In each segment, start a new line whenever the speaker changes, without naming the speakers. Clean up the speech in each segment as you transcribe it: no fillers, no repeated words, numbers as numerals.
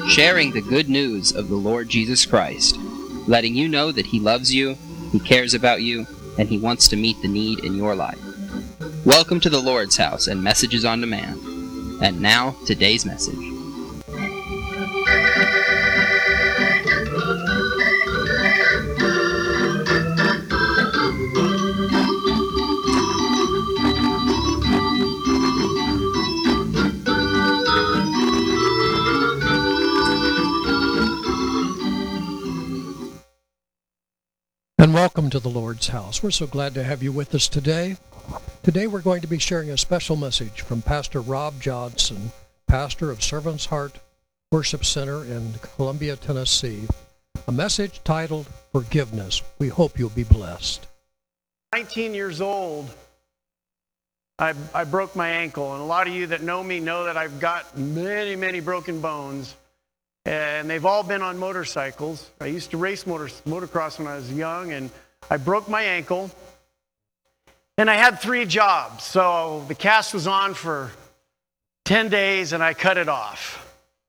sharing the good news of the Lord Jesus Christ, letting you know that He loves you, He cares about you, and He wants to meet the need in your life. Welcome to the Lord's House and Messages on Demand. And now, today's message.
And welcome to the Lord's House. We're so glad to have you with us today. Today we're going to be sharing a special message from Pastor Rob Johnson, pastor of Servant's Heart Worship Center in Columbia, Tennessee. A message titled Forgiveness. We hope you'll be blessed.
19 years old, I broke my ankle. And a lot of you that know me know that I've got many broken bones. And they've all been on motorcycles. I used to race motocross when I was young, and I broke my ankle. And I had 3 jobs. So the cast was on for 10 days, and I cut it off.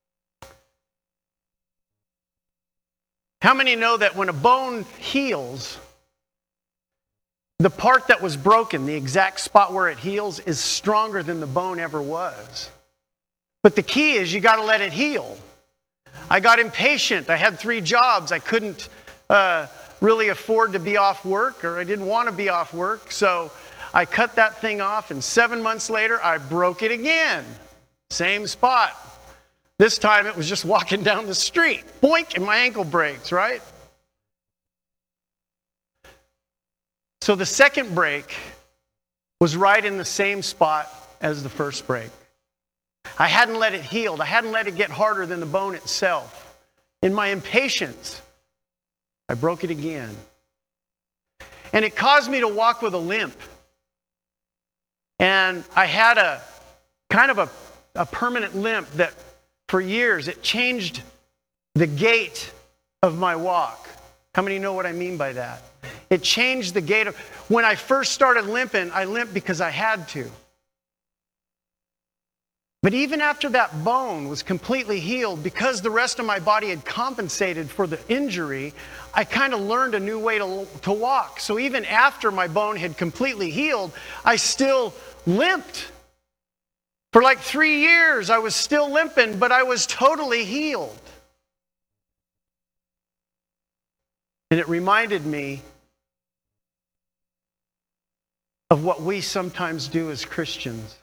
How many know that when a bone heals, the part that was broken, the exact spot where it heals, is stronger than the bone ever was? But the key is you got to let it heal. I got impatient. I had 3 jobs. I couldn't really afford to be off work, or I didn't want to be off work. So I cut that thing off, and 7 months later, I broke it again. Same spot. This time it was just walking down the street. Boink, and my ankle breaks, right? So the second break was right in the same spot as the first break. I hadn't let it heal. I hadn't let it get harder than the bone itself. In my impatience, I broke it again. And it caused me to walk with a limp. And I had a kind of a permanent limp that for years it changed the gait of my walk. How many know what I mean by that? It changed the gait of... When I first started limping, I limped because I had to. But even after that bone was completely healed, because the rest of my body had compensated for the injury, I kind of learned a new way to walk. So even after my bone had completely healed, I still limped. For like 3 years, I was still limping, but I was totally healed. And it reminded me of what we sometimes do as Christians.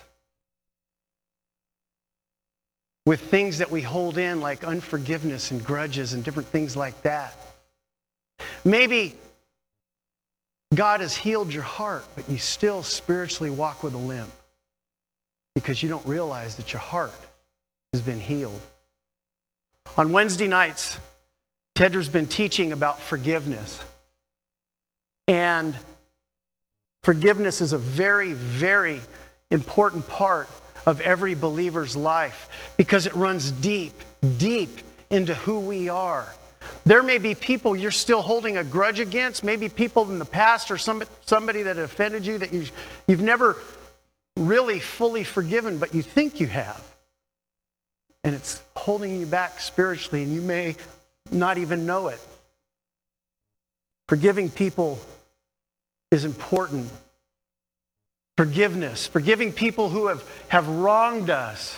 With things that we hold in, like unforgiveness and grudges and different things like that. Maybe God has healed your heart, but you still spiritually walk with a limp because you don't realize that your heart has been healed. On Wednesday nights, Tedra's been teaching about forgiveness. And forgiveness is a very important part of every believer's life because it runs deep into who we are. There may be people you're still holding a grudge against, maybe people in the past or somebody that offended you that you've never really fully forgiven, but you think you have. And it's holding you back spiritually, and you may not even know it. Forgiving people is important. Forgiveness, forgiving people who have wronged us,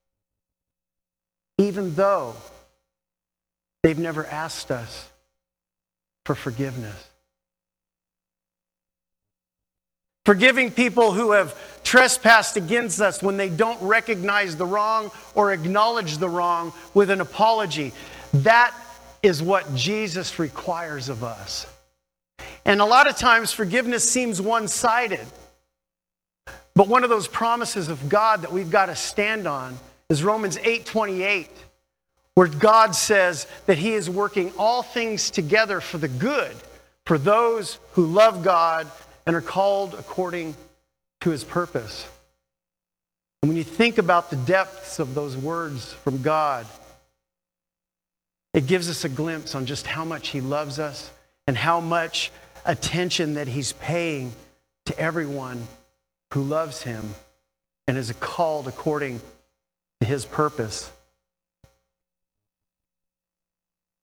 even though they've never asked us for forgiveness. Forgiving people who have trespassed against us when they don't recognize the wrong or acknowledge the wrong with an apology. That is what Jesus requires of us. And a lot of times forgiveness seems one-sided. But one of those promises of God that we've got to stand on is Romans 8:28, where God says that He is working all things together for the good for those who love God and are called according to His purpose. And when you think about the depths of those words from God, it gives us a glimpse on just how much He loves us and how much attention that He's paying to everyone who loves Him and is called according to His purpose.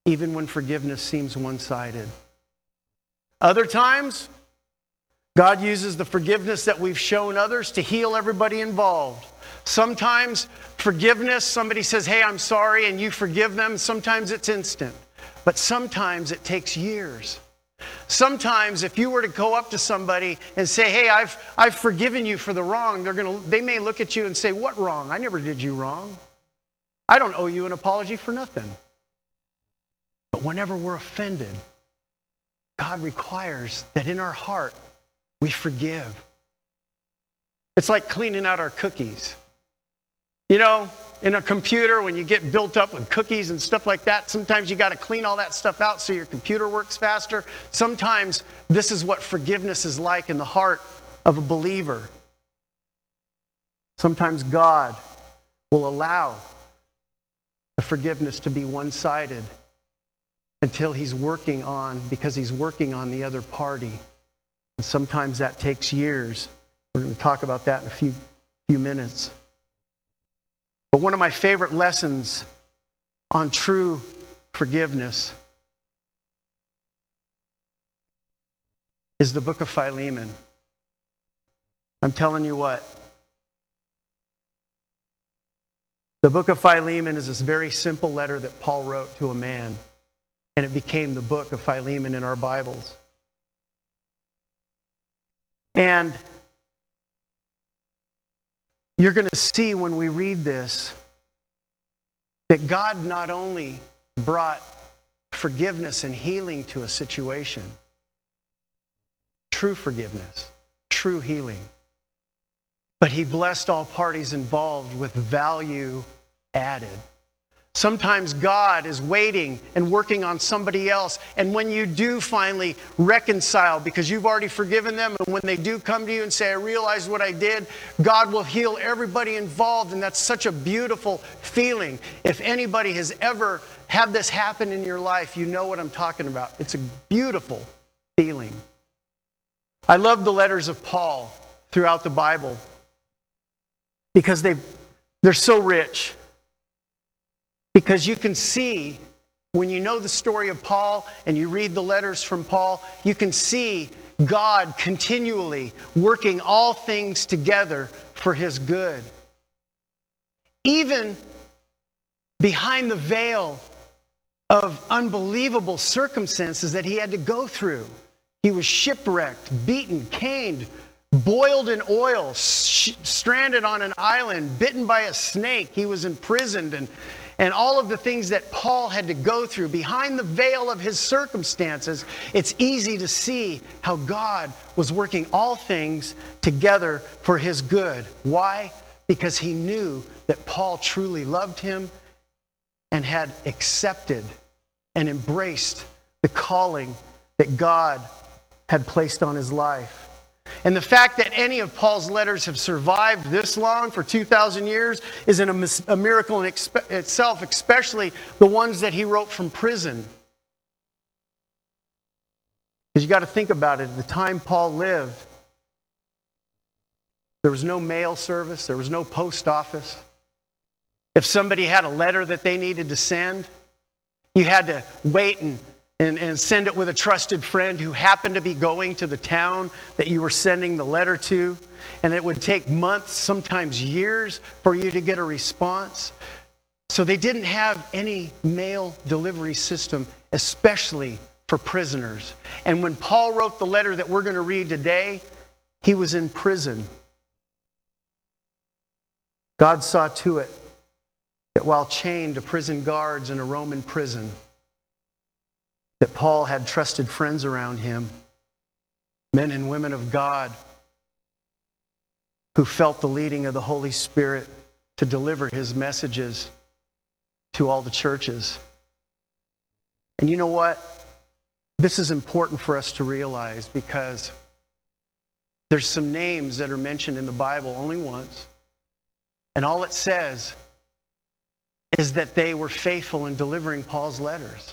even when forgiveness seems one-sided. Other times, God uses the forgiveness that we've shown others to heal everybody involved. Sometimes forgiveness, somebody says, hey, I'm sorry, and you forgive them. Sometimes it's instant. But sometimes it takes years. Sometimes if you were to go up to somebody and say, hey, I've forgiven you for the wrong, they may look at you and say, what wrong? I never did you wrong. I don't owe you an apology for nothing. But whenever we're offended, God requires that in our heart we forgive. It's like cleaning out our cookies. You know, in a computer, when you get built up with cookies and stuff like that, sometimes you got to clean all that stuff out so your computer works faster. Sometimes this is what forgiveness is like in the heart of a believer. Sometimes God will allow the forgiveness to be one-sided until because he's working on the other party. And sometimes that takes years. We're going to talk about that in a few minutes. But one of my favorite lessons on true forgiveness is the book of Philemon. I'm telling you what. The book of Philemon is this very simple letter that Paul wrote to a man, and it became the book of Philemon in our Bibles. And you're going to see when we read this that God not only brought forgiveness and healing to a situation, true forgiveness, true healing, but he blessed all parties involved with value added. Sometimes God is waiting and working on somebody else. And when you do finally reconcile, because you've already forgiven them, and when they do come to you and say, I realized what I did, God will heal everybody involved. And that's such a beautiful feeling. If anybody has ever had this happen in your life, you know what I'm talking about. It's a beautiful feeling. I love the letters of Paul throughout the Bible because they're so rich. Because you can see, when you know the story of Paul and you read the letters from Paul, you can see God continually working all things together for his good. Even behind the veil of unbelievable circumstances that he had to go through. He was shipwrecked, beaten, caned, boiled in oil, stranded on an island, bitten by a snake. He was imprisoned and all of the things that Paul had to go through behind the veil of his circumstances. It's easy to see how God was working all things together for his good. Why? Because he knew that Paul truly loved him and had accepted and embraced the calling that God had placed on his life. And the fact that any of Paul's letters have survived this long, for 2,000 years, is a miracle in itself, especially the ones that he wrote from prison. Because you got to think about it. At the time Paul lived, there was no mail service. There was no post office. If somebody had a letter that they needed to send, you had to wait and send it with a trusted friend who happened to be going to the town that you were sending the letter to. And it would take months, sometimes years, for you to get a response. So they didn't have any mail delivery system, especially for prisoners. And when Paul wrote the letter that we're going to read today, he was in prison. God saw to it that while chained to prison guards in a Roman prison, that Paul had trusted friends around him, men and women of God, who felt the leading of the Holy Spirit to deliver his messages to all the churches. And you know what? This is important for us to realize, because there's some names that are mentioned in the Bible only once, and all it says is that they were faithful in delivering Paul's letters.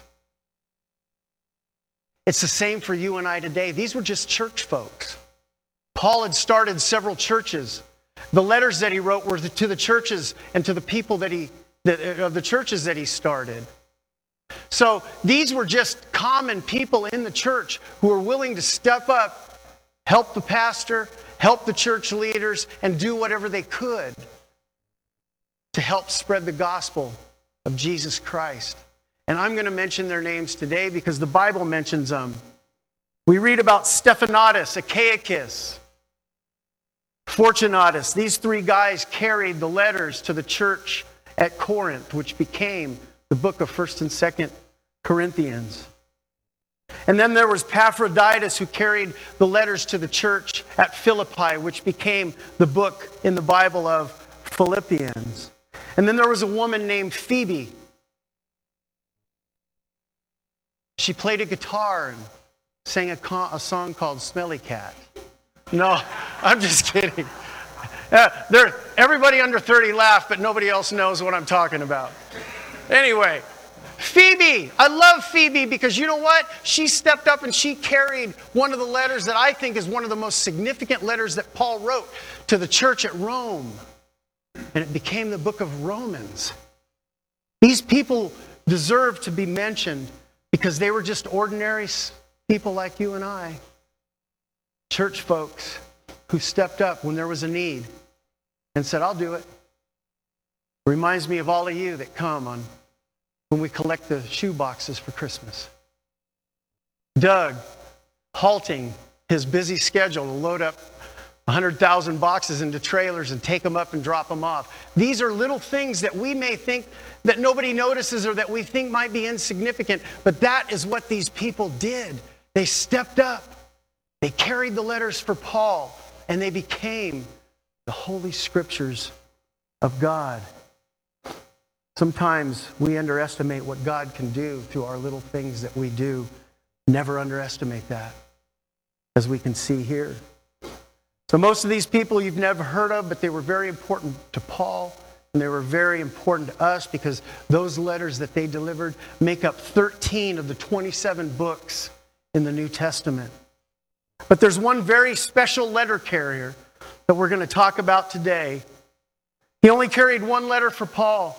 It's the same for you and I today. These were just church folks. Paul had started several churches. The letters that he wrote were to the churches and to the people of the churches that he started. So these were just common people in the church who were willing to step up, help the pastor, help the church leaders, and do whatever they could to help spread the gospel of Jesus Christ. And I'm going to mention their names today because the Bible mentions them. We read about Stephanos, Achaicus, Fortunatus. These three guys carried the letters to the church at Corinth, which became the book of 1st and 2nd Corinthians. And then there was Epaphroditus, who carried the letters to the church at Philippi, which became the book in the Bible of Philippians. And then there was a woman named Phoebe. She played a guitar and sang a song called Smelly Cat. No, I'm just kidding. Everybody under 30 laughed, but nobody else knows what I'm talking about. Anyway, Phoebe. I love Phoebe because you know what? She stepped up and she carried one of the letters that I think is one of the most significant letters that Paul wrote to the church at Rome. And it became the book of Romans. These people deserve to be mentioned because they were just ordinary people like you and I. Church folks who stepped up when there was a need and said, I'll do it. Reminds me of all of you that come on when we collect the shoe boxes for Christmas. Doug halting his busy schedule to load up 100,000 boxes into trailers and take them up and drop them off. These are little things that we may think that nobody notices or that we think might be insignificant, but that is what these people did. They stepped up. They carried the letters for Paul, and they became the Holy Scriptures of God. Sometimes we underestimate what God can do through our little things that we do. Never underestimate that, as we can see here. So most of these people you've never heard of, but they were very important to Paul, and they were very important to us because those letters that they delivered make up 13 of the 27 books in the New Testament. But there's one very special letter carrier that we're going to talk about today. He only carried one letter for Paul,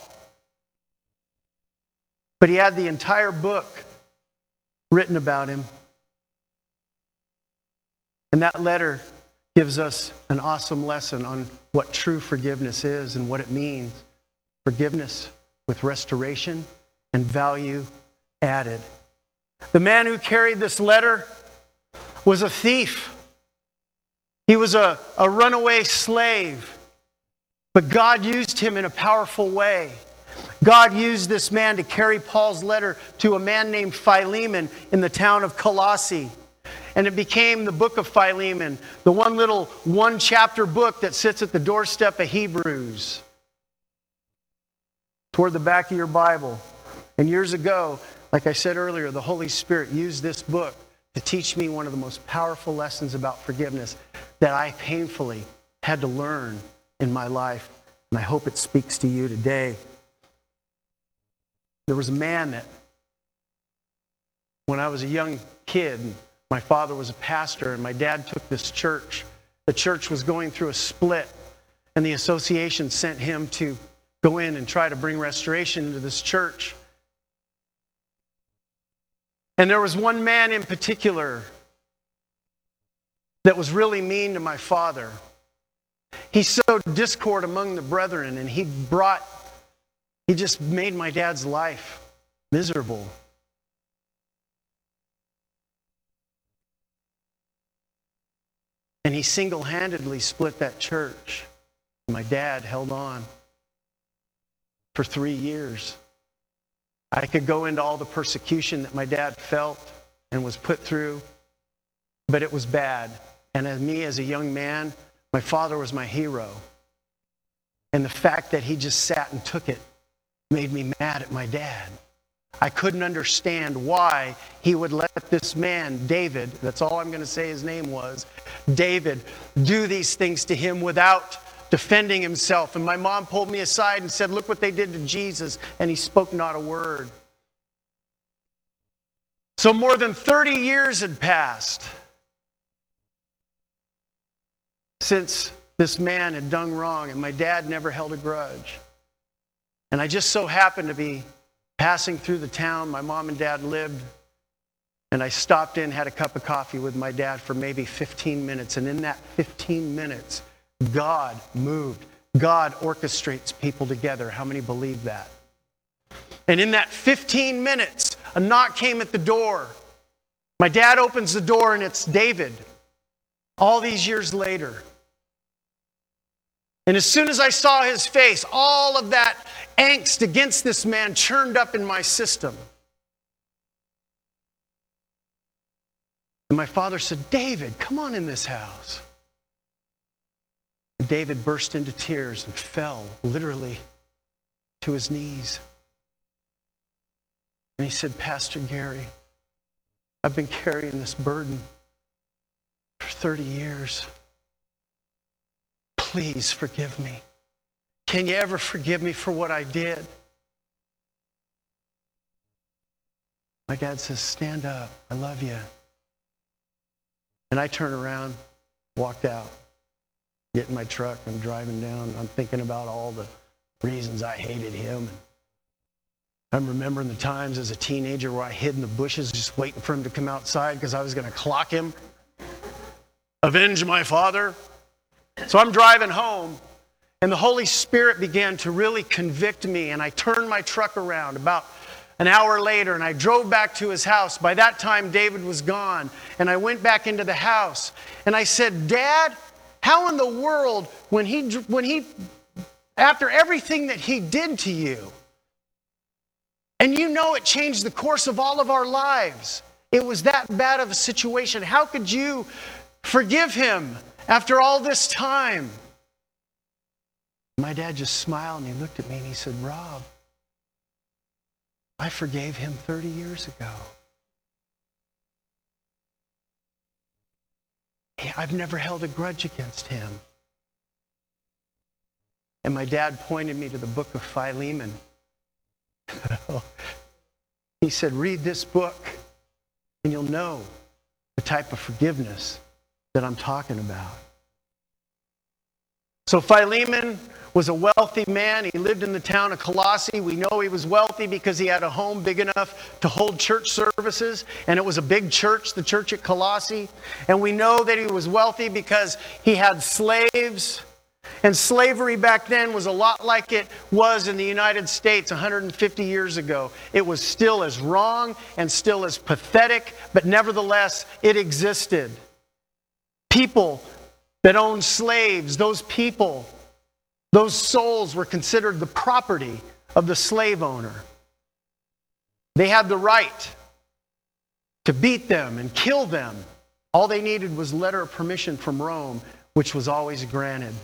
but he had the entire book written about him. And that letter gives us an awesome lesson on what true forgiveness is and what it means. Forgiveness with restoration and value added. The man who carried this letter was a thief. He was a runaway slave. But God used him in a powerful way. God used this man to carry Paul's letter to a man named Philemon in the town of Colossae. And it became the book of Philemon, the one chapter book that sits at the doorstep of Hebrews. Toward the back of your Bible. And years ago, like I said earlier, the Holy Spirit used this book to teach me one of the most powerful lessons about forgiveness that I painfully had to learn in my life. And I hope it speaks to you today. There was a man that, when I was a young kid, my father was a pastor, and my dad took this church. The church was going through a split, and the association sent him to go in and try to bring restoration into this church. And there was one man in particular that was really mean to my father. He sowed discord among the brethren, and he just made my dad's life miserable. And he single-handedly split that church. My dad held on for 3 years. I could go into all the persecution that my dad felt and was put through, but it was bad. And as a young man, my father was my hero. And the fact that he just sat and took it made me mad at my dad. I couldn't understand why he would let this man, David, that's all I'm going to say his name was, David, do these things to him without defending himself. And my mom pulled me aside and said, look what they did to Jesus. And he spoke not a word. So more than 30 years had passed since this man had done wrong, and my dad never held a grudge. And I just so happened to be passing through the town my mom and dad lived, and I stopped in, had a cup of coffee with my dad for maybe 15 minutes. And in that 15 minutes, God moved. God orchestrates people together. How many believe that? And in that 15 minutes, a knock came at the door. My dad opens the door, and it's David, all these years later. And as soon as I saw his face, all of that angst against this man churned up in my system. And my father said, "David, come on in this house." And David burst into tears and fell literally to his knees. And he said, "Pastor Gary, I've been carrying this burden for 30 years. Please forgive me. Can you ever forgive me for what I did?" My dad says, "Stand up. I love you." And I turn around, walked out, get in my truck, I'm driving down. I'm thinking about all the reasons I hated him. I'm remembering the times as a teenager where I hid in the bushes just waiting for him to come outside because I was going to clock him. Avenge my father. So I'm driving home, and the Holy Spirit began to really convict me, and I turned my truck around about an hour later, and I drove back to his house. By that time, David was gone, and I went back into the house, and I said, "Dad, how in the world, when he, after everything that he did to you, and you know it changed the course of all of our lives, it was that bad of a situation, how could you forgive him after all this time?" My dad just smiled, and he looked at me, and he said, "Rob, I forgave him 30 years ago. I've never held a grudge against him." And my dad pointed me to the book of Philemon. He said, "Read this book, and you'll know the type of forgiveness that I'm talking about." So Philemon was a wealthy man. He lived in the town of Colossae. We know he was wealthy because he had a home big enough to hold church services, and it was a big church, the church at Colossae. And we know that he was wealthy because he had slaves. And slavery back then was a lot like it was in the United States 150 years ago. It was still as wrong and still as pathetic, but nevertheless, it existed. People that owned slaves, those people, those souls were considered the property of the slave owner. They had the right to beat them and kill them. All they needed was a letter of permission from Rome, which was always granted.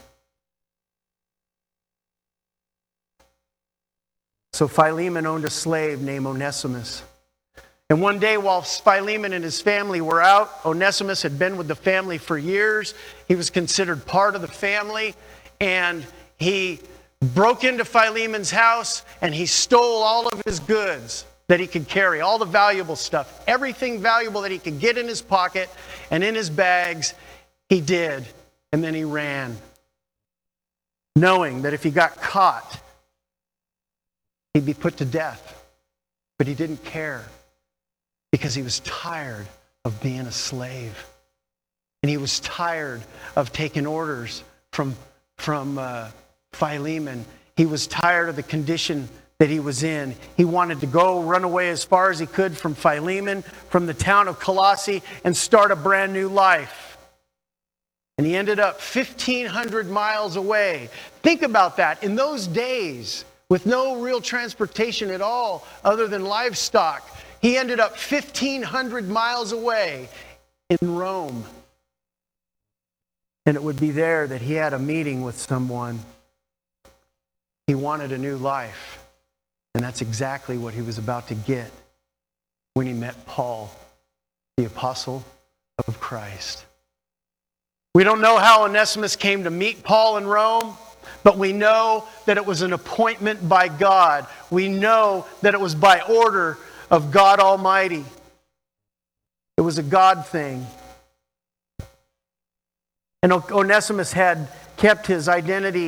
So Philemon owned a slave named Onesimus. And one day while Philemon and his family were out, Onesimus had been with the family for years. He was considered part of the family. And he broke into Philemon's house and he stole all of his goods that he could carry, all the valuable stuff. Everything valuable that he could get in his pocket and in his bags, he did. And then he ran, knowing that if he got caught, he'd be put to death. But he didn't care because he was tired of being a slave. And he was tired of taking orders from Philemon. He was tired of the condition that he was in. He wanted to go run away as far as he could from Philemon, from the town of Colossae, and start a brand new life. And he ended up 1,500 miles away. Think about that. In those days, with no real transportation at all other than livestock, he ended up 1,500 miles away in Rome. And it would be there that he had a meeting with someone. He wanted a new life. And that's exactly what he was about to get when he met Paul, the apostle of Christ. We don't know how Onesimus came to meet Paul in Rome, but we know that it was an appointment by God. We know that it was by order of God Almighty. It was a God thing. And Onesimus had kept his identity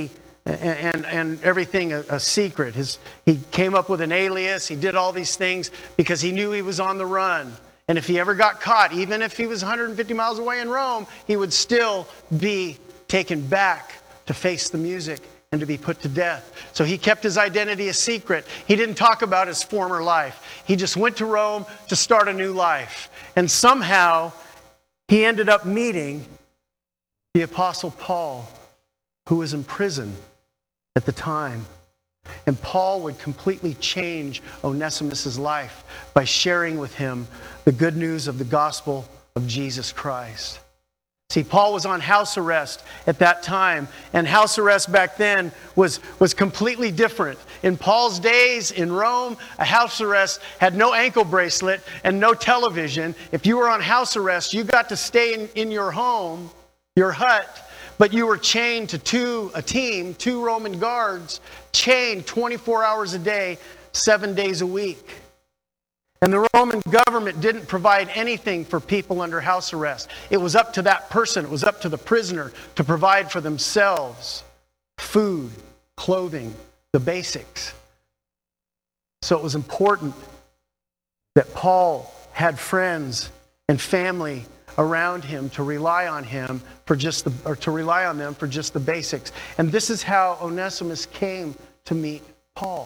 and everything a secret. He came up with an alias. He did all these things because he knew he was on the run. And if he ever got caught, even if he was 150 miles away in Rome, he would still be taken back to face the music and to be put to death. So he kept his identity a secret. He didn't talk about his former life. He just went to Rome to start a new life. And somehow he ended up meeting the Apostle Paul, who was in prison at the time. And Paul would completely change Onesimus' life by sharing with him the good news of the gospel of Jesus Christ. See, Paul was on house arrest at that time, and house arrest back then was completely different. In Paul's days in Rome, a house arrest had no ankle bracelet and no television. If you were on house arrest, you got to stay in your home, your hut, but you were chained to two Roman guards, chained 24 hours a day, 7 days a week. And the Roman government didn't provide anything for people under house arrest. It was up to that person, it was up to the prisoner to provide for themselves food, clothing, the basics. So it was important that Paul had friends and family around him to rely on them for just the basics. And this is how Onesimus came to meet Paul.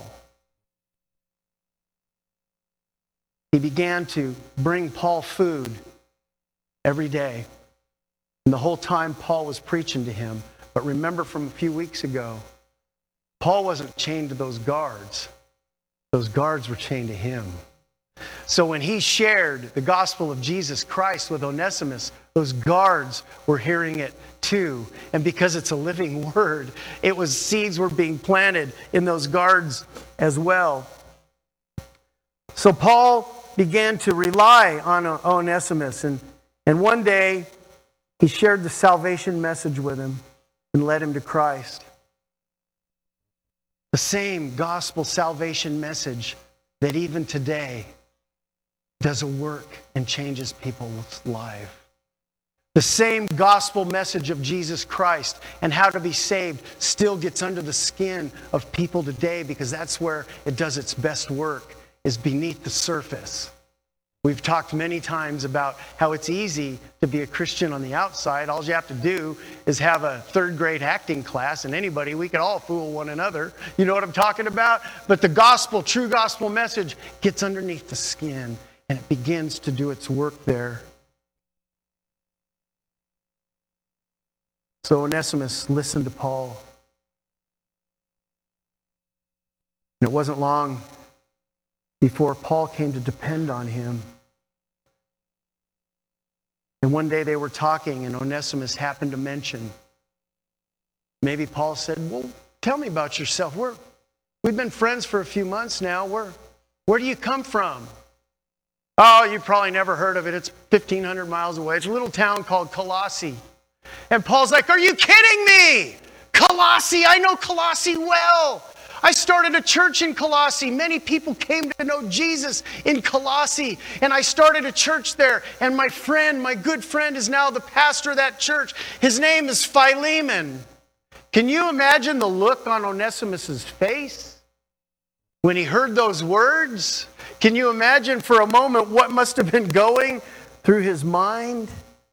He began to bring Paul food every day. And the whole time Paul was preaching to him. But remember from a few weeks ago, Paul wasn't chained to those guards. Those guards were chained to him. So when he shared the gospel of Jesus Christ with Onesimus, those guards were hearing it too. And because it's a living word, seeds were being planted in those guards as well. So Paul began to rely on Onesimus. And one day, he shared the salvation message with him and led him to Christ. The same gospel salvation message that even today does a work and changes people's life. The same gospel message of Jesus Christ and how to be saved still gets under the skin of people today, because that's where it does its best work, is beneath the surface. We've talked many times about how it's easy to be a Christian on the outside. All you have to do is have a third grade acting class, and we can all fool one another. You know what I'm talking about? But the gospel, true gospel message, gets underneath the skin, and it begins to do its work there. So Onesimus listened to Paul. And it wasn't long before Paul came to depend on him. And one day they were talking, and Onesimus happened to mention, maybe Paul said, well, tell me about yourself. We've been friends for a few months now. Where do you come from? Oh, you probably never heard of it. It's 1,500 miles away. It's a little town called Colossae. And Paul's like, are you kidding me? Colossae, I know Colossae well. I started a church in Colossae. Many people came to know Jesus in Colossae. And I started a church there. And my good friend, is now the pastor of that church. His name is Philemon. Can you imagine the look on Onesimus' face when he heard those words? Can you imagine for a moment what must have been going through his mind?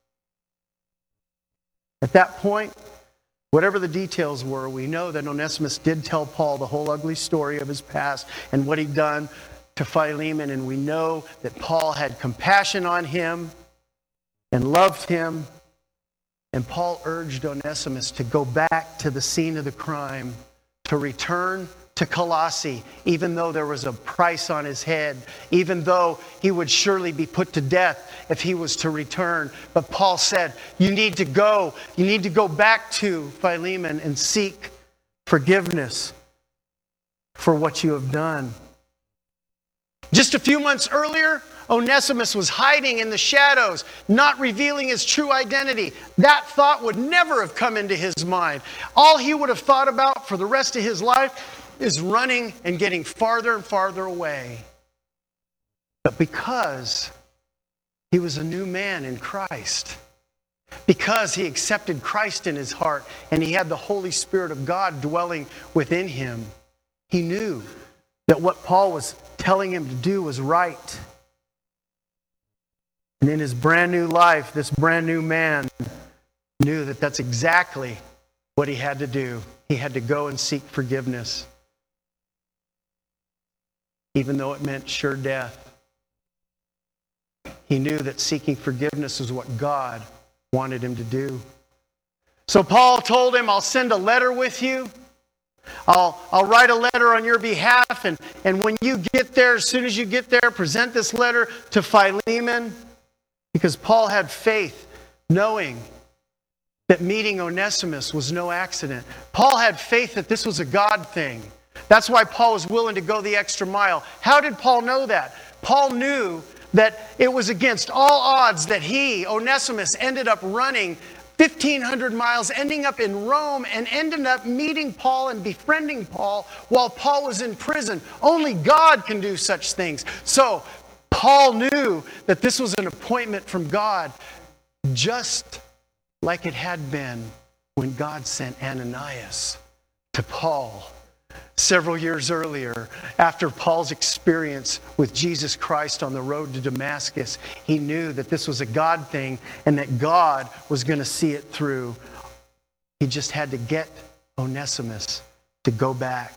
At that point, whatever the details were, we know that Onesimus did tell Paul the whole ugly story of his past and what he'd done to Philemon. And we know that Paul had compassion on him and loved him. And Paul urged Onesimus to go back to the scene of the crime, to return to Colossae, even though there was a price on his head, even though he would surely be put to death if he was to return. But Paul said, you need to go. You need to go back to Philemon and seek forgiveness for what you have done. Just a few months earlier, Onesimus was hiding in the shadows, not revealing his true identity. That thought would never have come into his mind. All he would have thought about for the rest of his life is running and getting farther and farther away. But because he was a new man in Christ, Because he accepted Christ in his heart and he had the Holy Spirit of God dwelling within him, he knew that what Paul was telling him to do was right. And in his brand new life, this brand new man knew that that's exactly what he had to do. He had to go and seek forgiveness, even though it meant sure death. He knew that seeking forgiveness was what God wanted him to do. So Paul told him, I'll send a letter with you. I'll write a letter on your behalf, and when you get there, as soon as you get there, present this letter to Philemon, because Paul had faith, knowing that meeting Onesimus was no accident. Paul had faith that this was a God thing. That's why Paul was willing to go the extra mile. How did Paul know that? Paul knew that it was against all odds that he, Onesimus, ended up running 1,500 miles, ending up in Rome, and ended up meeting Paul and befriending Paul while Paul was in prison. Only God can do such things. So Paul knew that this was an appointment from God, just like it had been when God sent Ananias to Paul several years earlier. After Paul's experience with Jesus Christ on the road to Damascus, he knew that this was a God thing and that God was going to see it through. He just had to get Onesimus to go back.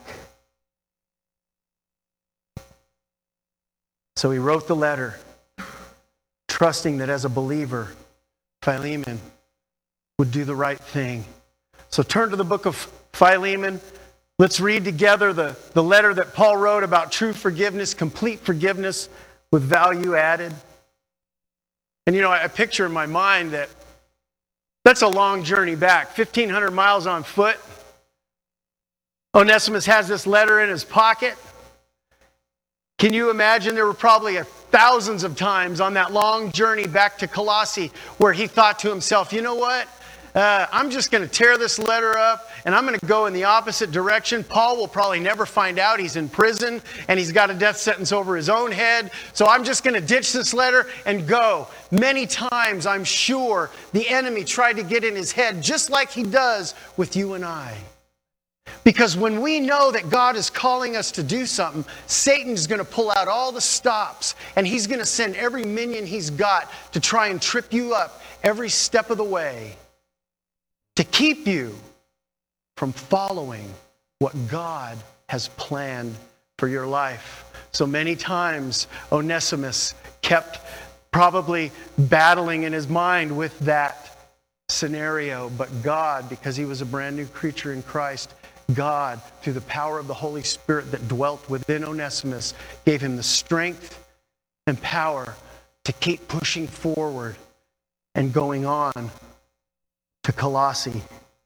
So he wrote the letter, trusting that as a believer, Philemon would do the right thing. So turn to the book of Philemon. Let's read together the letter that Paul wrote about true forgiveness, complete forgiveness with value added. And I picture in my mind that that's a long journey back, 1,500 miles on foot. Onesimus has this letter in his pocket. Can you imagine? There were probably thousands of times on that long journey back to Colossae where he thought to himself, you know what? I'm just going to tear this letter up and I'm going to go in the opposite direction. Paul will probably never find out he's in prison and he's got a death sentence over his own head. So I'm just going to ditch this letter and go. Many times, I'm sure, the enemy tried to get in his head just like he does with you and I. Because when we know that God is calling us to do something, Satan's going to pull out all the stops and he's going to send every minion he's got to try and trip you up every step of the way, to keep you from following what God has planned for your life. So many times, Onesimus kept probably battling in his mind with that scenario. But God, because he was a brand new creature in Christ, God, through the power of the Holy Spirit that dwelt within Onesimus, gave him the strength and power to keep pushing forward and going on to Colossae.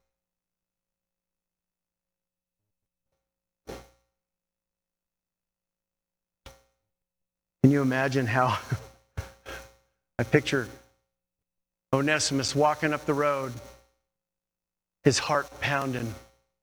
Can you imagine how I picture Onesimus walking up the road, his heart pounding.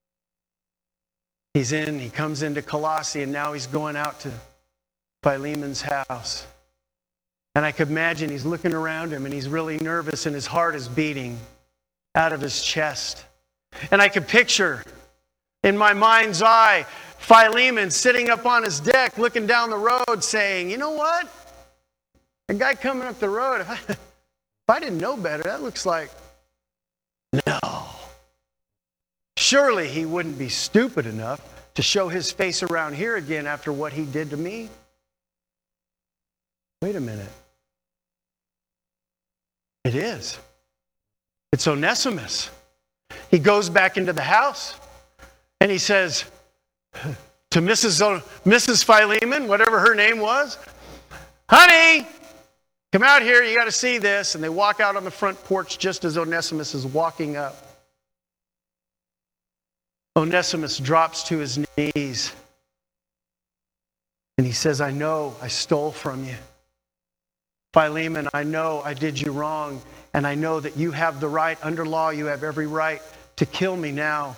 He comes into Colossae, and now he's going out to Philemon's house. And I could imagine he's looking around him and he's really nervous and his heart is beating out of his chest. And I could picture in my mind's eye Philemon sitting up on his deck looking down the road saying, you know what? A guy coming up the road, if I didn't know better, that looks like, no. Surely he wouldn't be stupid enough to show his face around here again after what he did to me. Wait a minute. It is. It's Onesimus. He goes back into the house and he says to Mrs. Philemon, whatever her name was, honey, come out here, you got to see this. And they walk out on the front porch just as Onesimus is walking up. Onesimus drops to his knees and he says, I know I stole from you. Philemon, I know I did you wrong, and I know that you have the right, under law, you have every right to kill me now.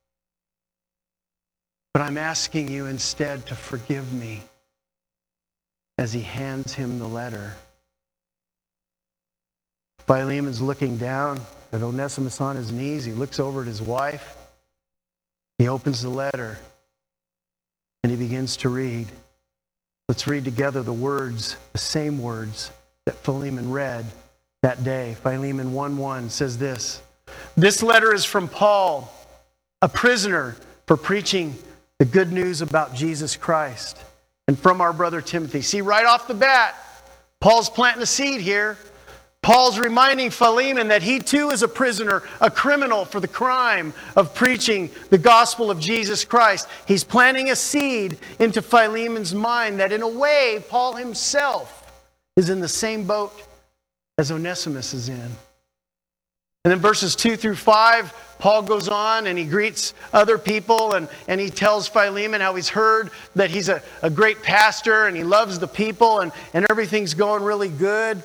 But I'm asking you instead to forgive me, as he hands him the letter. Philemon's looking down at Onesimus on his knees. He looks over at his wife. He opens the letter and he begins to read. Let's read together the words, the same words that Philemon read that day. Philemon 1:1 says this: "This letter is from Paul, a prisoner for preaching the good news about Jesus Christ, and from our brother Timothy." See, right off the bat, Paul's planting a seed here. Paul's reminding Philemon that he too is a prisoner, a criminal for the crime of preaching the gospel of Jesus Christ. He's planting a seed into Philemon's mind that in a way, Paul himself is in the same boat as Onesimus is in. And then verses 2 through 5, Paul goes on and he greets other people and he tells Philemon how he's heard that he's a great pastor and he loves the people and everything's going really good.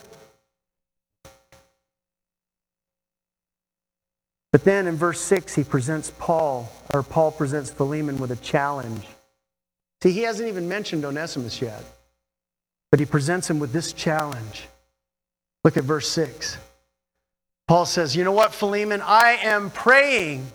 But then in verse 6, Paul presents Philemon with a challenge. See, he hasn't even mentioned Onesimus yet, but he presents him with this challenge. Look at verse 6. Paul says, "You know what, Philemon? I am praying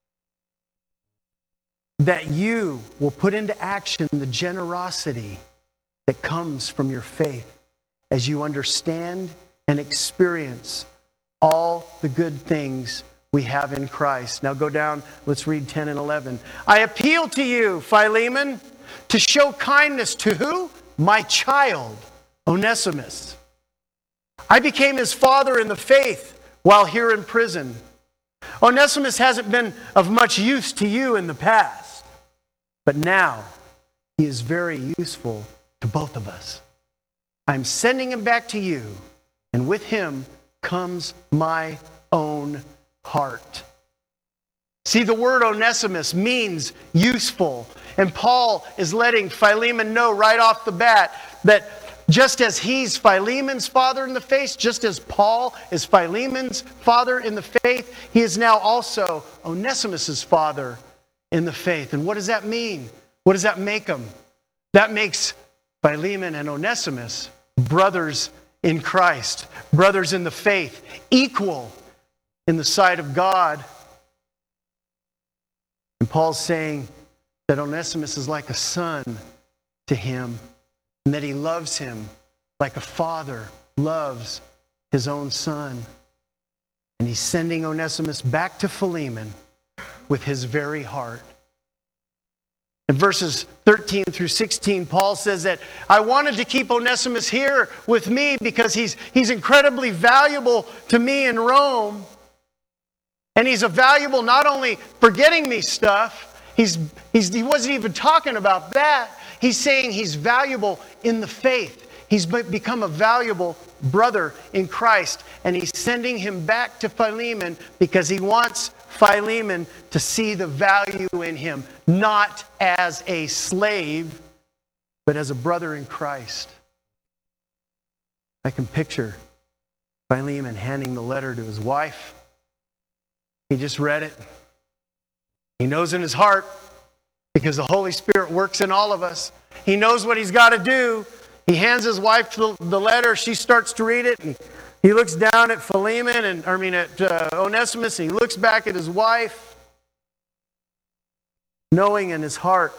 that you will put into action the generosity that comes from your faith as you understand and experience all the good things we have in Christ." Now go down, let's read 10 and 11. "I appeal to you, Philemon, to show kindness to who? My child, Onesimus. I became his father in the faith while here in prison. Onesimus hasn't been of much use to you in the past, but now he is very useful to both of us. I'm sending him back to you, and with him comes my own heart." See, the word Onesimus means useful. And Paul is letting Philemon know right off the bat that just as he's Philemon's father in the faith, just as Paul is Philemon's father in the faith, he is now also Onesimus' father in the faith. And what does that mean? What does that make them? That makes Philemon and Onesimus brothers in Christ, brothers in the faith, equal in the sight of God. And Paul's saying that Onesimus is like a son to him, and that he loves him like a father loves his own son. And he's sending Onesimus back to Philemon with his very heart. In verses 13 through 16, Paul says that I wanted to keep Onesimus here with me because he's incredibly valuable to me in Rome. And he's a valuable not only for getting me stuff, he wasn't even talking about that. He's saying he's valuable in the faith. He's become a valuable brother in Christ. And he's sending him back to Philemon because he wants Philemon to see the value in him, not as a slave, but as a brother in Christ. I can picture Philemon handing the letter to his wife. He just read it. He knows in his heart, because the Holy Spirit works in all of us. He knows what he's got to do. He hands his wife the letter. She starts to read it. And he looks down at at Onesimus, and he looks back at his wife, knowing in his heart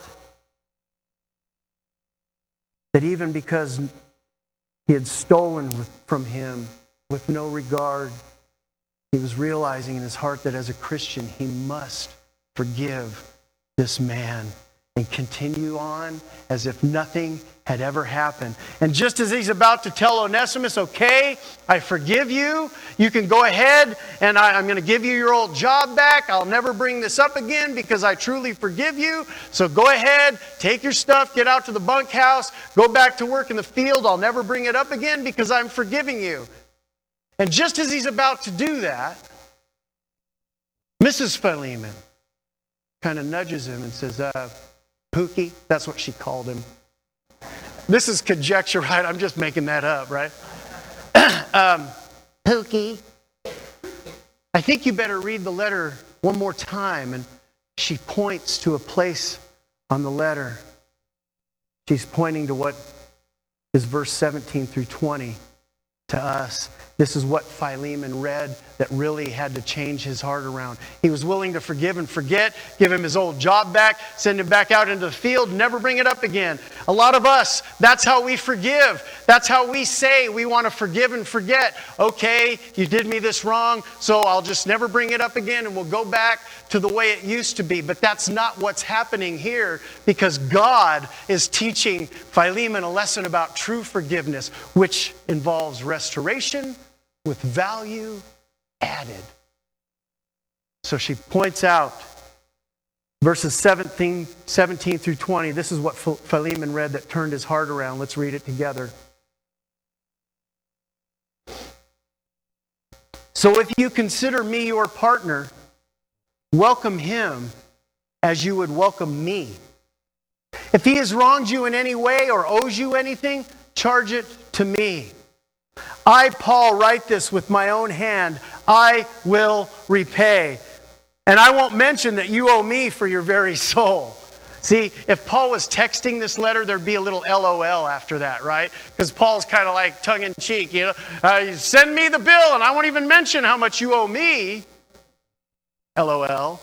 that even because he had stolen from him with no regard, he was realizing in his heart that as a Christian, he must forgive this man and continue on as if nothing had ever happened. And just as he's about to tell Onesimus, okay, I forgive you. You can go ahead and I'm going to give you your old job back. I'll never bring this up again because I truly forgive you. So go ahead, take your stuff, get out to the bunkhouse, go back to work in the field. I'll never bring it up again because I'm forgiving you. And just as he's about to do that, Mrs. Philemon kind of nudges him and says, Pookie, that's what she called him. This is conjecture, right? I'm just making that up, right? Pookie, I think you better read the letter one more time. And she points to a place on the letter. She's pointing to what is verse 17 through 20 to us. This is what Philemon read that really had to change his heart around. He was willing to forgive and forget, give him his old job back, send him back out into the field, never bring it up again. A lot of us, that's how we forgive. That's how we say we want to forgive and forget. Okay, you did me this wrong, so I'll just never bring it up again and we'll go back to the way it used to be. But that's not what's happening here, because God is teaching Philemon a lesson about true forgiveness, which involves restoration with value added. So she points out verses 17 through 20. This is what Philemon read that turned his heart around. Let's read it together. So if you consider me your partner, welcome him as you would welcome me. If he has wronged you in any way or owes you anything, charge it to me. I, Paul, write this with my own hand. I will repay. And I won't mention that you owe me for your very soul. See, if Paul was texting this letter, there'd be a little LOL after that, right? Because Paul's kind of like tongue-in-cheek, you know. Send me the bill and I won't even mention how much you owe me. LOL.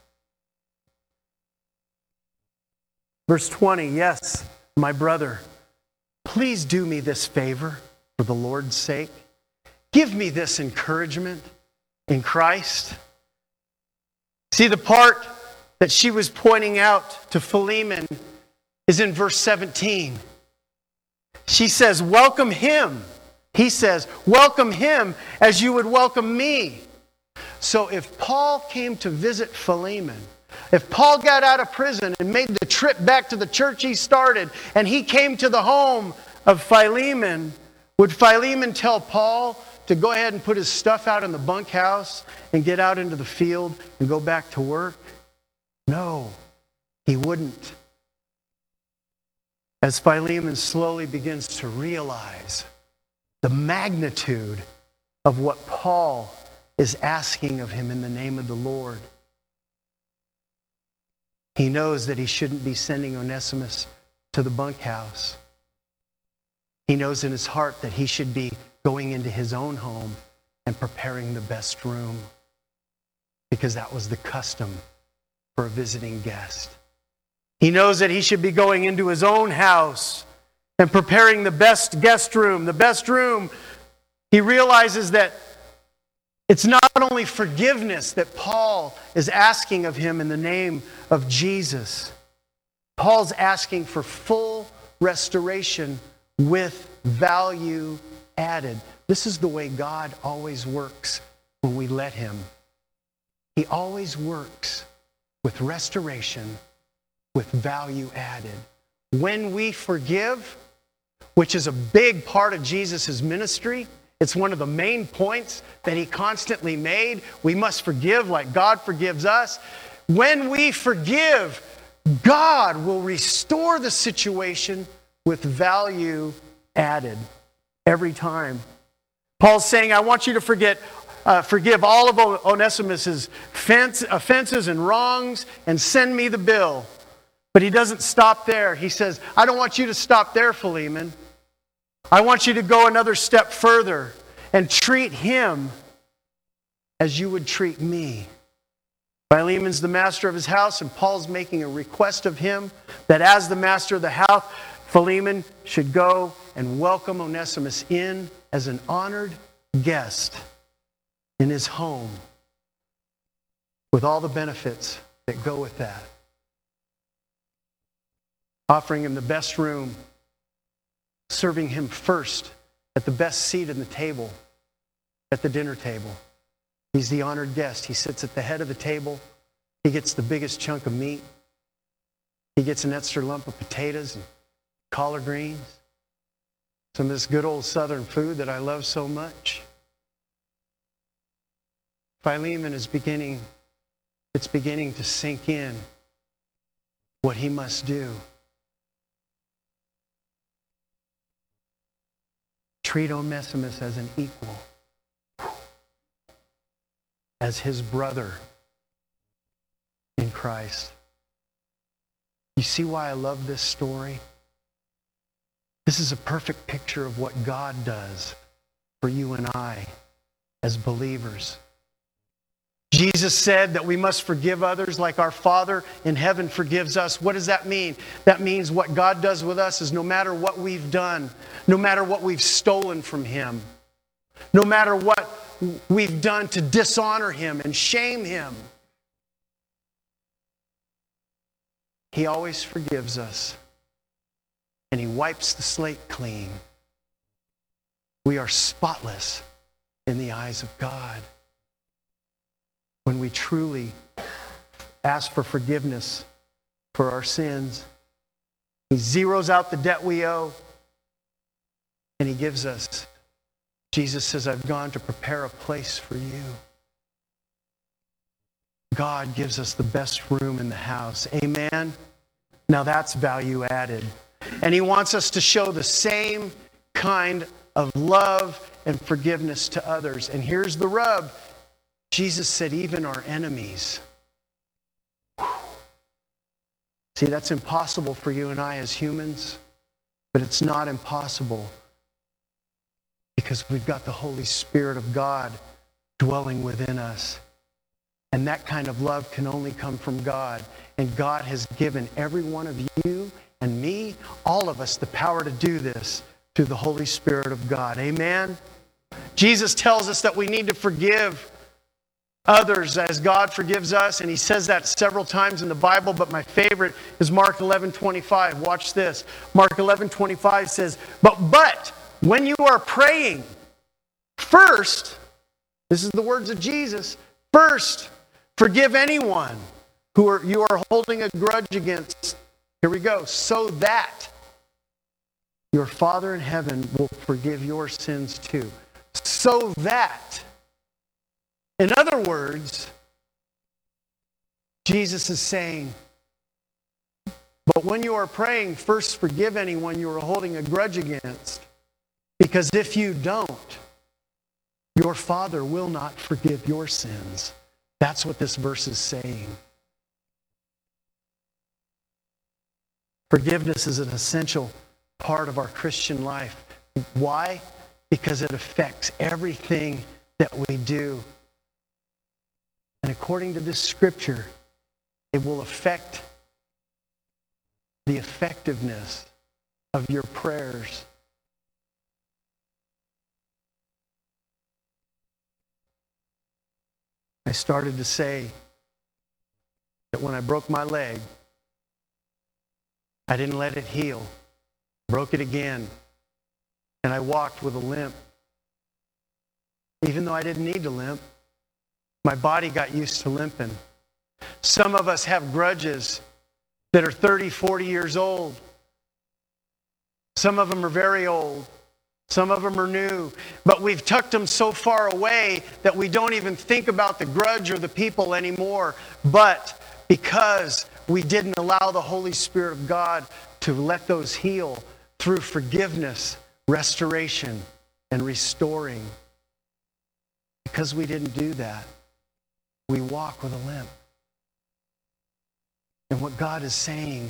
Verse 20, yes, my brother, please do me this favor for the Lord's sake. Give me this encouragement in Christ. See, the part that she was pointing out to Philemon is in verse 17. She says, welcome him. He says, welcome him as you would welcome me. So if Paul came to visit Philemon, if Paul got out of prison and made the trip back to the church he started, and he came to the home of Philemon, would Philemon tell Paul to go ahead and put his stuff out in the bunkhouse and get out into the field and go back to work? No, he wouldn't. As Philemon slowly begins to realize the magnitude of what Paul is asking of him in the name of the Lord, he knows that he shouldn't be sending Onesimus to the bunkhouse. He knows in his heart that he should be going into his own home and preparing the best room, because that was the custom for a visiting guest. He knows that he should be going into his own house and preparing the best guest room, the best room. He realizes that it's not only forgiveness that Paul is asking of him in the name of Jesus. Paul's asking for full restoration with value added. This is the way God always works when we let him. He always works with restoration, with value added. When we forgive, which is a big part of Jesus' ministry, it's one of the main points that he constantly made. We must forgive like God forgives us. When we forgive, God will restore the situation with value added every time. Paul's saying, I want you to forgive all of Onesimus' offenses and wrongs and send me the bill. But he doesn't stop there. He says, I don't want you to stop there, Philemon. I want you to go another step further and treat him as you would treat me. Philemon's the master of his house, and Paul's making a request of him that as the master of the house, Philemon should go and welcome Onesimus in as an honored guest in his home with all the benefits that go with that. Offering him the best room, serving him first at the best seat in the table, at the dinner table. He's the honored guest. He sits at the head of the table. He gets the biggest chunk of meat. He gets an extra lump of potatoes and collard greens. Some of this good old southern food that I love so much. Philemon is beginning to sink in what he must do. Treat Onesimus as an equal, as his brother in Christ. You see why I love this story? This is a perfect picture of what God does for you and I as believers. Jesus said that we must forgive others like our Father in heaven forgives us. What does that mean? That means what God does with us is no matter what we've done, no matter what we've stolen from Him, no matter what we've done to dishonor Him and shame Him, He always forgives us and He wipes the slate clean. We are spotless in the eyes of God. When we truly ask for forgiveness for our sins, He zeroes out the debt we owe, and He gives us. Jesus says, I've gone to prepare a place for you. God gives us the best room in the house. Amen? Now that's value added. And He wants us to show the same kind of love and forgiveness to others. And here's the rub. Jesus said, even our enemies. See, that's impossible for you and I as humans, but it's not impossible because we've got the Holy Spirit of God dwelling within us. And that kind of love can only come from God. And God has given every one of you and me, all of us, the power to do this through the Holy Spirit of God. Amen? Jesus tells us that we need to forgive others as God forgives us, and He says that several times in the Bible, but my favorite is Mark 11:25. Watch this. Mark 11:25 says, but when you are praying, first, this is the words of Jesus, first, forgive anyone who you are holding a grudge against. Here we go. So that your Father in heaven will forgive your sins too. So that. In other words, Jesus is saying, but when you are praying, first forgive anyone you are holding a grudge against. Because if you don't, your Father will not forgive your sins. That's what this verse is saying. Forgiveness is an essential part of our Christian life. Why? Because it affects everything that we do. And according to this scripture, it will affect the effectiveness of your prayers. I started to say that when I broke my leg, I didn't let it heal. Broke it again. And I walked with a limp. Even though I didn't need to limp, my body got used to limping. Some of us have grudges that are 30, 40 years old. Some of them are very old. Some of them are new. But we've tucked them so far away that we don't even think about the grudge or the people anymore. But because we didn't allow the Holy Spirit of God to let those heal through forgiveness, restoration, and restoring. Because we didn't do that, we walk with a limp. And what God is saying,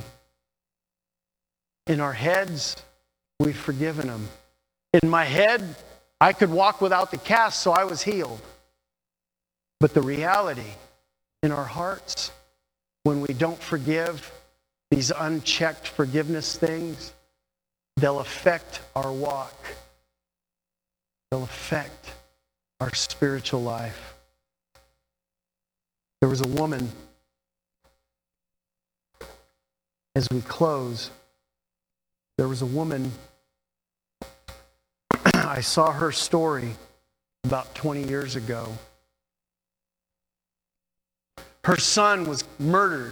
in our heads, we've forgiven them. In my head, I could walk without the cast, so I was healed. But the reality, in our hearts, when we don't forgive these unchecked forgiveness things, they'll affect our walk. They'll affect our spiritual life. There was a woman, as we close, there was a woman, I saw her story about 20 years ago. Her son was murdered.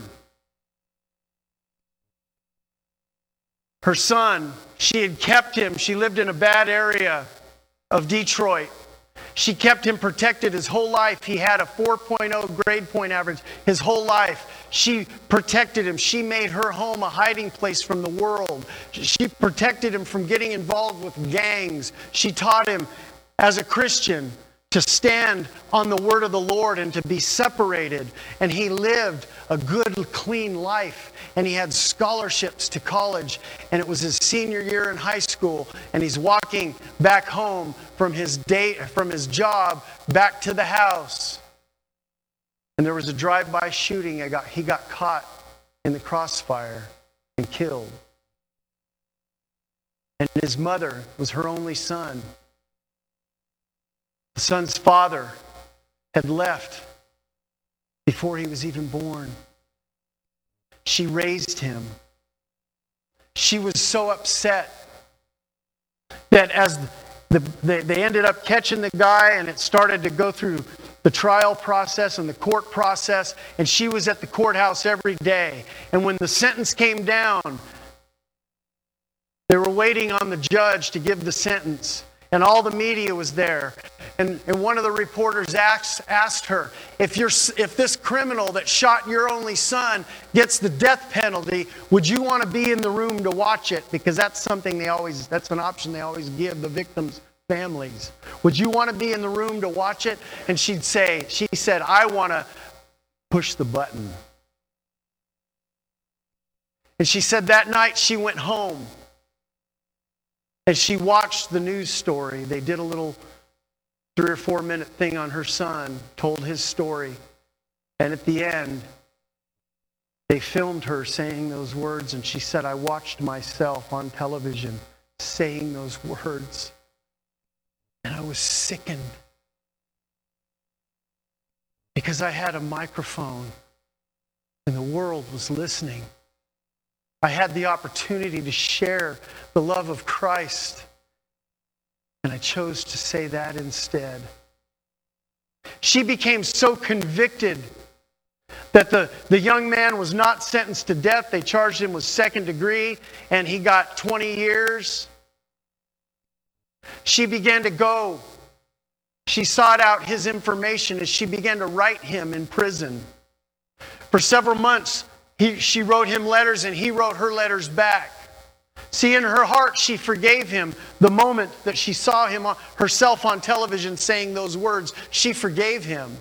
Her son, she had kept him. She lived in a bad area of Detroit. She kept him protected his whole life. He had a 4.0 grade point average his whole life. She protected him. She made her home a hiding place from the world. She protected him from getting involved with gangs. She taught him, as a Christian, to stand on the word of the Lord and to be separated. And he lived a good, clean life. And he had scholarships to college. And it was his senior year in high school. And he's walking back home from his job back to the house. And there was a drive-by shooting. He got caught in the crossfire and killed. And his mother was her only son. The son's father had left before he was even born. She raised him. She was so upset that as they ended up catching the guy, and it started to go through the trial process and the court process, and she was at the courthouse every day. And when the sentence came down, they were waiting on the judge to give the sentence, and all the media was there. And one of the reporters asked her, if this criminal that shot your only son gets the death penalty, would you want to be in the room to watch it? Because that's an option they always give the victims' families. Would you want to be in the room to watch it? And she said, I want to push the button. And she said that night she went home and she watched the news story. They did a little 3 or 4 minute thing on her son, told his story. And at the end, they filmed her saying those words. And she said, I watched myself on television saying those words. And I was sickened. Because I had a microphone and the world was listening. I had the opportunity to share the love of Christ. And I chose to say that instead. She became so convicted that the young man was not sentenced to death. They charged him with second degree, and he got 20 years. She began to go. She sought out his information as she began to write him in prison. For several months, she wrote him letters, and he wrote her letters back. See, in her heart, she forgave him. The moment that she saw him herself on television saying those words, she forgave him.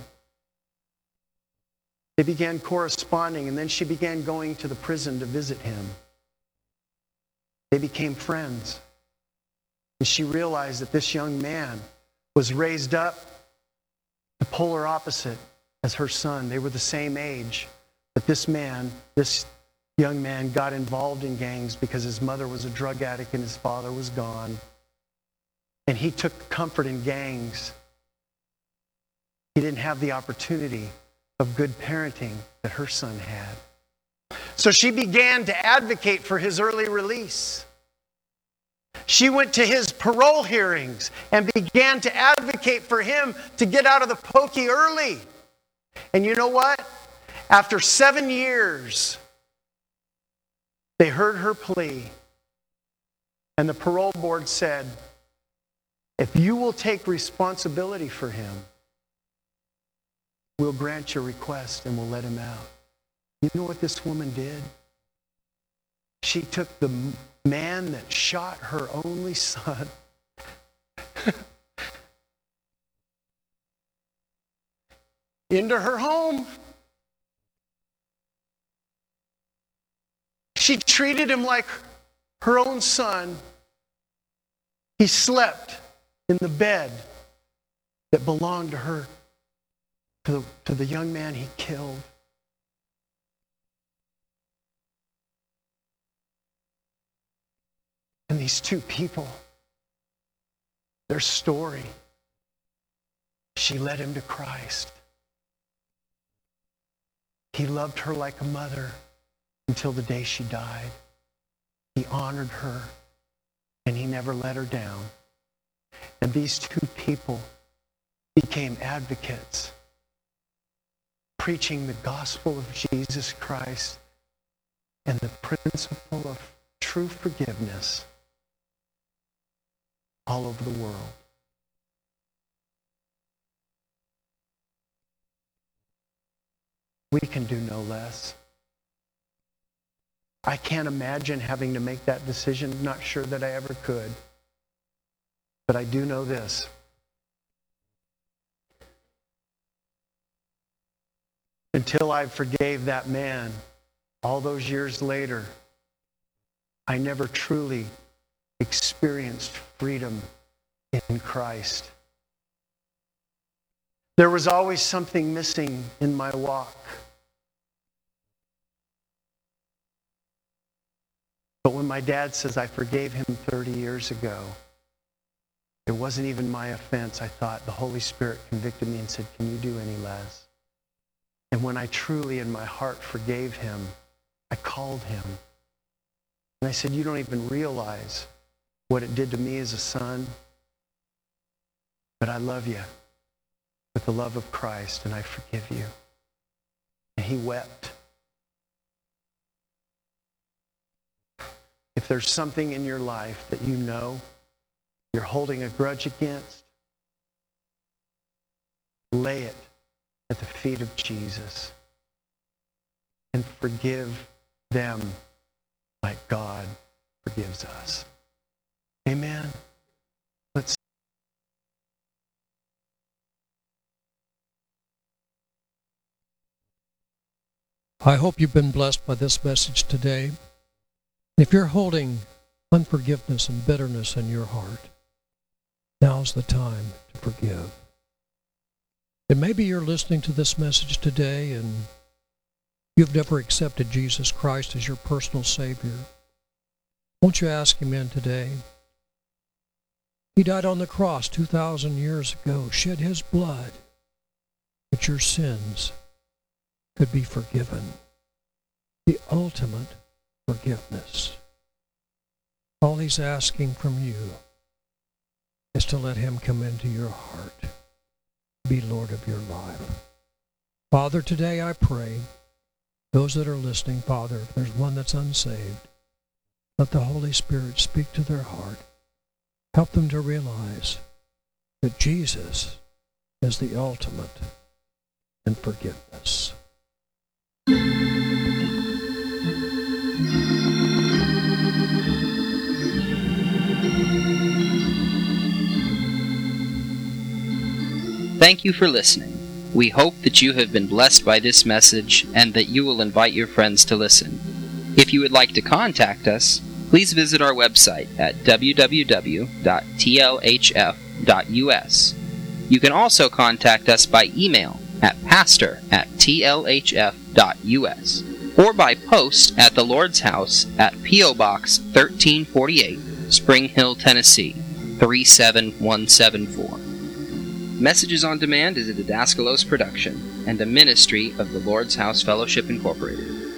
They began corresponding, and then she began going to the prison to visit him. They became friends. And she realized that this young man was raised up the polar opposite as her son. They were the same age. But this young man got involved in gangs because his mother was a drug addict and his father was gone. And he took comfort in gangs. He didn't have the opportunity of good parenting that her son had. So she began to advocate for his early release. She went to his parole hearings and began to advocate for him to get out of the pokey early. And you know what? After 7 years, they heard her plea, and the parole board said, if you will take responsibility for him, we'll grant your request and we'll let him out. You know what this woman did? She took the man that shot her only son into her home. She treated him like her own son. He slept in the bed that belonged to her, to the young man he killed. And these two people, their story, she led him to Christ. He loved her like a mother until the day she died. He honored her, and he never let her down. And these two people became advocates, preaching the gospel of Jesus Christ and the principle of true forgiveness all over the world. We can do no less. I can't imagine having to make that decision. I'm not sure that I ever could. But I do know this. Until I forgave that man, all those years later, I never truly experienced freedom in Christ. There was always something missing in my walk. But when my dad says I forgave him 30 years ago, it wasn't even my offense. I thought the Holy Spirit convicted me and said, "Can you do any less?" And when I truly in my heart forgave him, I called him. And I said, "You don't even realize what it did to me as a son, but I love you with the love of Christ, and I forgive you." And he wept. If there's something in your life that you know you're holding a grudge against, lay it at the feet of Jesus and forgive them like God forgives us. Amen. Let's
I hope you've been blessed by this message today. If you're holding unforgiveness and bitterness in your heart, now's the time to forgive. And maybe you're listening to this message today and you've never accepted Jesus Christ as your personal Savior. Won't you ask Him in today? He died on the cross 2,000 years ago, shed His blood, that your sins could be forgiven. The ultimate forgiveness. All He's asking from you is to let Him come into your heart, be Lord of your life. Father, today I pray, those that are listening, Father, if there's one that's unsaved, let the Holy Spirit speak to their heart. Help them to realize that Jesus is the ultimate in forgiveness.
Thank you for listening. We hope that you have been blessed by this message and that you will invite your friends to listen. If you would like to contact us, please visit our website at www.tlhf.us. You can also contact us by email at pastor@tlhf.us or by post at the Lord's House at P.O. Box 1348, Spring Hill, Tennessee 37174. Messages on Demand is a Didaskalos production and a ministry of the Lord's House Fellowship Incorporated.